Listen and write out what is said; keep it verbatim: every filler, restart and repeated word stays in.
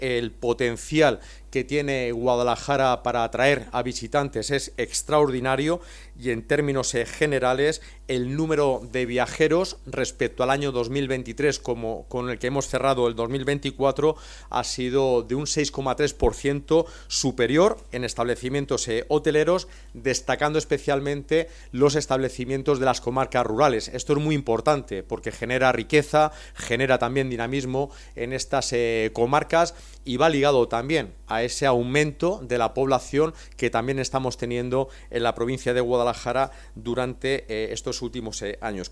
el potencial que tiene Guadalajara para atraer a visitantes es extraordinario y en términos eh, generales el número de viajeros respecto al año dos mil veintitrés como con el que hemos cerrado el dos mil veinticuatro ha sido de un seis coma tres por ciento superior en establecimientos eh, hoteleros, destacando especialmente los establecimientos de las comarcas rurales. Esto es muy importante porque genera riqueza, genera también dinamismo en estas eh, comarcas y va ligado también a ese aumento de la población que también estamos teniendo en la provincia de Guadalajara durante eh, estos últimos eh, años.